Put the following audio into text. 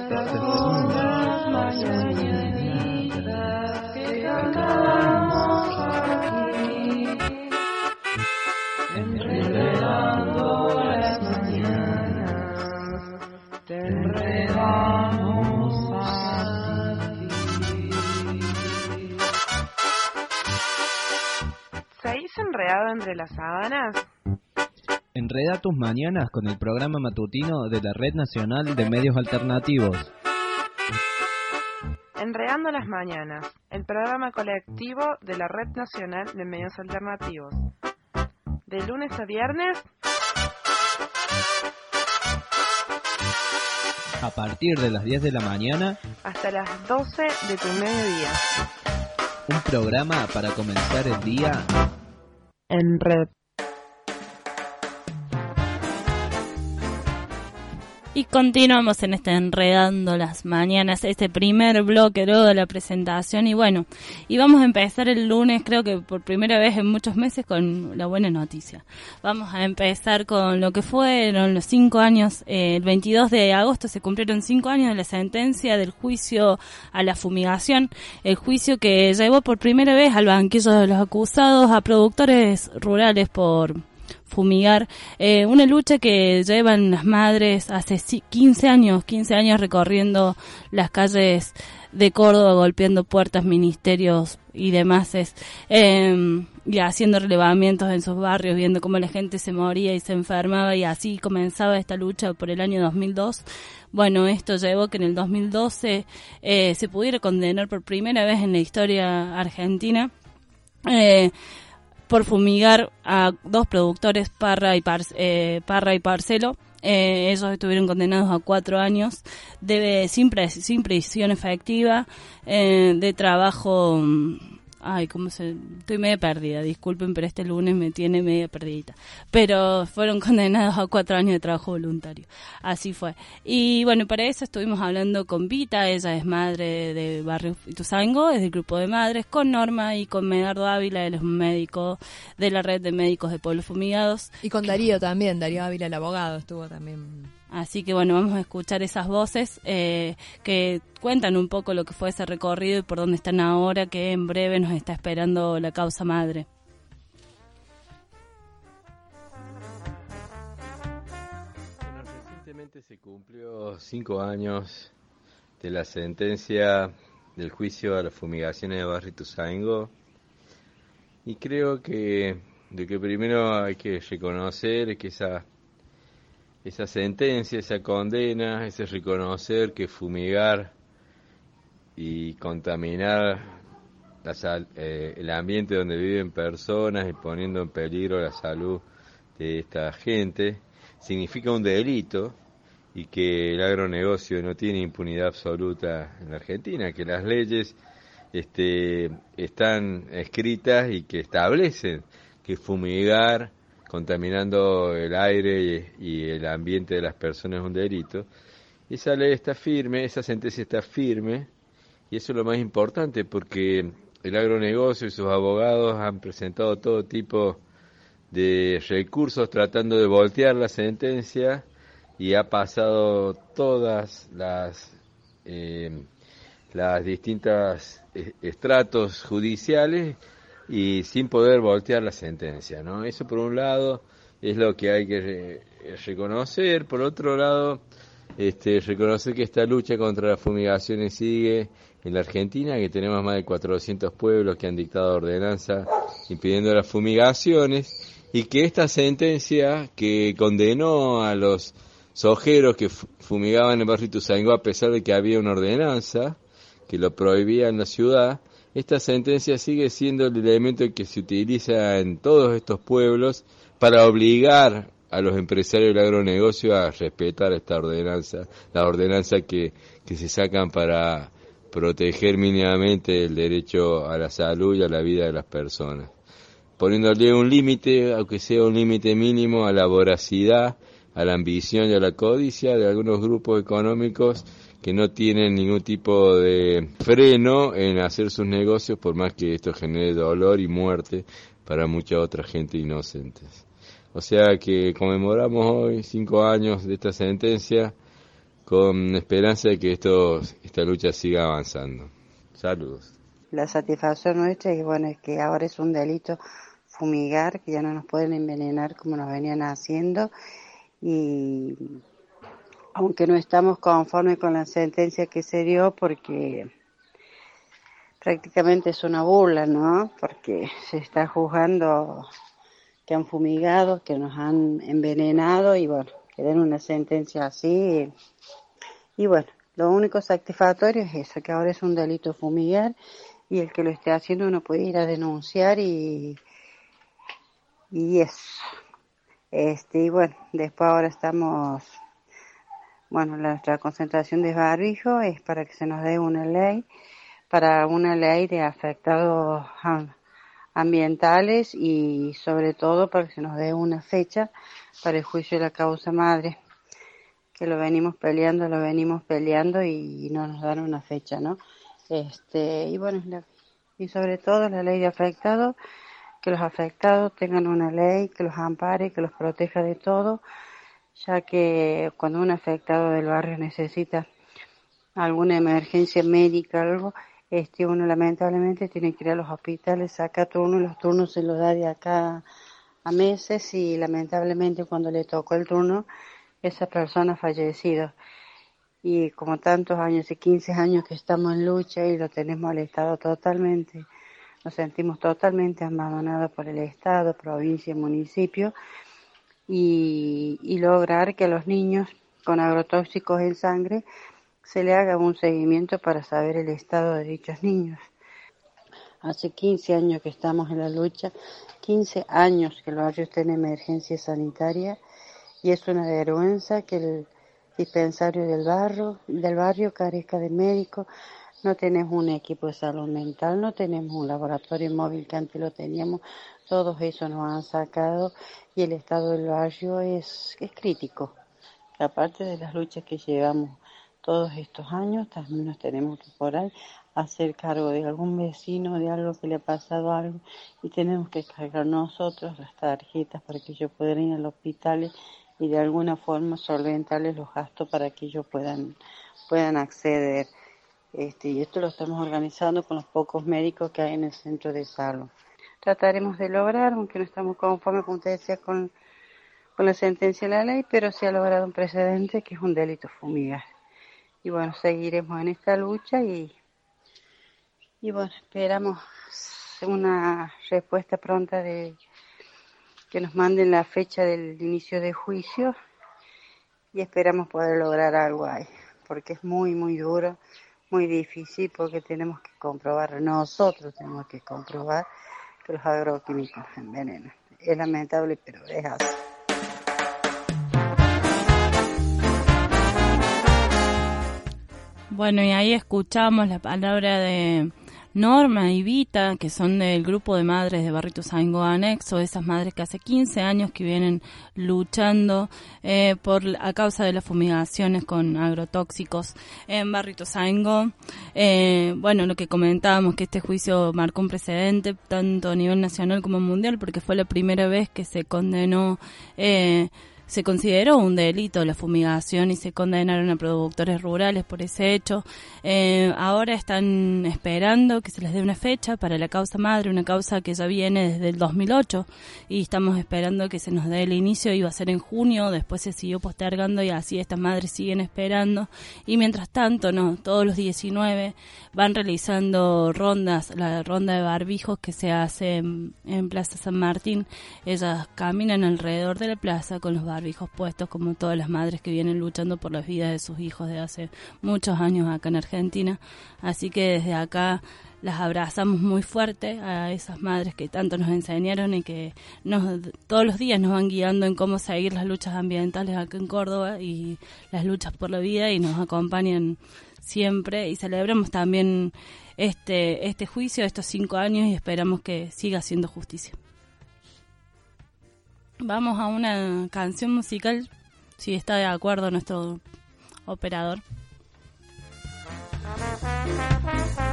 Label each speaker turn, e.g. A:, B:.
A: Estas son las mañanitas que cantamos aquí, enredando las mañanas, te enredamos a ti.
B: ¿Seguís enredado entre las sábanas?
C: Enreda tus mañanas con el programa matutino de la Red Nacional de Medios Alternativos.
B: Enredando las mañanas, el programa colectivo de la Red Nacional de Medios Alternativos. De lunes a viernes,
C: A partir de las 10 de la mañana,
B: hasta las 12 de tu mediodía.
C: un programa para comenzar el día
B: En red.
D: Y continuamos en este Enredando las Mañanas, este primer bloque luego de la presentación. Y bueno, y vamos a empezar el lunes, creo que por primera vez en muchos meses, con la buena noticia. Vamos a empezar con lo que fueron los 5 años. El 22 de agosto se cumplieron 5 años de la sentencia del juicio a la fumigación. El juicio que llevó por primera vez al banquillo de los acusados a productores rurales por fumigar, una lucha que llevan las madres hace 15 años recorriendo las calles de Córdoba, golpeando puertas, ministerios y demás, y haciendo relevamientos en sus barrios, viendo cómo la gente se moría y se enfermaba, y así comenzaba esta lucha por el año 2002. Bueno, esto llevó que en el 2012 se pudiera condenar por primera vez en la historia argentina por fumigar a 2 productores, Parra y Parcelo. Ellos estuvieron condenados a 4 años sin prisión efectiva, de trabajo. Estoy media perdida, disculpen, pero este lunes me tiene media perdidita. Pero fueron condenados a 4 años de trabajo voluntario. Así fue. Y bueno, para eso estuvimos hablando con Vita, ella es madre de Barrio Ituzaingó, es del grupo de madres, con Norma y con Medardo Ávila, él es un médico de la red de médicos de pueblos fumigados.
E: Y con Darío también, Darío Ávila, el abogado, estuvo también.
D: Así que bueno, vamos a escuchar esas voces que cuentan un poco lo que fue ese recorrido y por dónde están ahora, que en breve nos está esperando la causa madre.
F: Bueno, recientemente se cumplió 5 años de la sentencia del juicio a las fumigaciones de Barrio Ituzaingó, y creo que lo que primero hay que reconocer es que esa sentencia, esa condena, ese reconocer que fumigar y contaminar el ambiente donde viven personas y poniendo en peligro la salud de esta gente significa un delito, y que el agronegocio no tiene impunidad absoluta en la Argentina, que las leyes están escritas y que establecen que fumigar contaminando el aire y el ambiente de las personas es un delito. Esa ley está firme, esa sentencia está firme, y eso es lo más importante, porque el agronegocio y sus abogados han presentado todo tipo de recursos tratando de voltear la sentencia, y ha pasado todas las distintas estratos judiciales y sin poder voltear la sentencia, ¿no? Eso por un lado es lo que hay que reconocer. Por otro lado, reconocer que esta lucha contra las fumigaciones sigue en la Argentina, que tenemos más de 400 pueblos que han dictado ordenanza impidiendo las fumigaciones, y que esta sentencia que condenó a los sojeros que fumigaban en Barrio Ituzaingó, a pesar de que había una ordenanza que lo prohibía en la ciudad, esta sentencia sigue siendo el elemento que se utiliza en todos estos pueblos para obligar a los empresarios del agronegocio a respetar esta ordenanza, la ordenanza que se sacan para proteger mínimamente el derecho a la salud y a la vida de las personas, poniéndole un límite, aunque sea un límite mínimo, a la voracidad, a la ambición y a la codicia de algunos grupos económicos que no tienen ningún tipo de freno en hacer sus negocios, por más que esto genere dolor y muerte para mucha otra gente inocente. O sea que conmemoramos hoy 5 años de esta sentencia con esperanza de que esta lucha siga avanzando. Saludos.
G: La satisfacción nuestra es, bueno, es que ahora es un delito fumigar, que ya no nos pueden envenenar como nos venían haciendo, y aunque no estamos conformes con la sentencia que se dio, porque prácticamente es una burla, ¿no? Porque se está juzgando que han fumigado, que nos han envenenado, y bueno, que den una sentencia así. Y bueno, lo único satisfactorio es eso, que ahora es un delito fumigar, y el que lo esté haciendo no puede ir a denunciar, y eso. Y bueno, después ahora estamos, bueno, nuestra concentración de barbijo es para que se nos dé una ley de afectados ambientales, y sobre todo para que se nos dé una fecha para el juicio de la causa madre, que lo venimos peleando y no nos dan una fecha, ¿no? Y bueno, y sobre todo la ley de afectados, que los afectados tengan una ley que los ampare, que los proteja de todo, ya que cuando un afectado del barrio necesita alguna emergencia médica, algo, uno lamentablemente tiene que ir a los hospitales, saca turnos, los turnos se los da de acá a meses, y lamentablemente cuando le tocó el turno, esa persona ha fallecido. Y como tantos años, y 15 años que estamos en lucha, y lo tenemos al Estado totalmente, nos sentimos totalmente abandonados por el Estado, provincia y municipio, y lograr que a los niños con agrotóxicos en sangre se le haga un seguimiento para saber el estado de dichos niños. Hace 15 años que estamos en la lucha, 15 años que el barrio está en emergencia sanitaria, y es una vergüenza que el dispensario del barrio carezca de médicos. No tenemos un equipo de salud mental, no tenemos un laboratorio móvil que antes lo teníamos. Todo eso nos han sacado, y el estado del barrio es crítico. Aparte de las luchas que llevamos todos estos años, también nos tenemos que por ahí hacer cargo de algún vecino, de algo que le ha pasado algo, y tenemos que cargar nosotros las tarjetas para que ellos puedan ir al hospital y de alguna forma solventarles los gastos para que ellos puedan acceder. Y esto lo estamos organizando con los pocos médicos que hay en el centro de salud. Trataremos de lograr, aunque no estamos conformes, como usted decía, con la sentencia de la ley, pero se ha logrado un precedente que es un delito fumigar. Y bueno, seguiremos en esta lucha, y bueno, esperamos una respuesta pronta de que nos manden la fecha del inicio de juicio, y esperamos poder lograr algo ahí, porque es muy, muy duro, muy difícil, porque nosotros tenemos que comprobar que los agroquímicos envenenan. Es lamentable, pero es así.
D: Bueno, y ahí escuchamos la palabra de Norma y Vita, que son del grupo de madres de Barrio Ituzaingó Anexo, esas madres que hace 15 años que vienen luchando a causa de las fumigaciones con agrotóxicos en Barrio Ituzaingó. Bueno, lo que comentábamos, que este juicio marcó un precedente tanto a nivel nacional como mundial, porque fue la primera vez que se condenó se consideró un delito la fumigación y se condenaron a productores rurales por ese hecho. Ahora están esperando que se les dé una fecha para la causa madre, una causa que ya viene desde el 2008 y estamos esperando que se nos dé el inicio. Iba a ser en junio, después se siguió postergando y así estas madres siguen esperando. Y mientras tanto, todos los 19 van realizando rondas, la ronda de barbijos que se hace en Plaza San Martín. Ellas caminan alrededor de la plaza con los barbijos puestos, como todas las madres que vienen luchando por las vidas de sus hijos de hace muchos años acá en Argentina. Así que desde acá las abrazamos muy fuerte a esas madres que tanto nos enseñaron y que todos los días nos van guiando en cómo seguir las luchas ambientales acá en Córdoba y las luchas por la vida, y nos acompañan siempre, y celebramos también este juicio de estos 5 años y esperamos que siga haciendo justicia. Vamos a una canción musical, si está de acuerdo nuestro operador.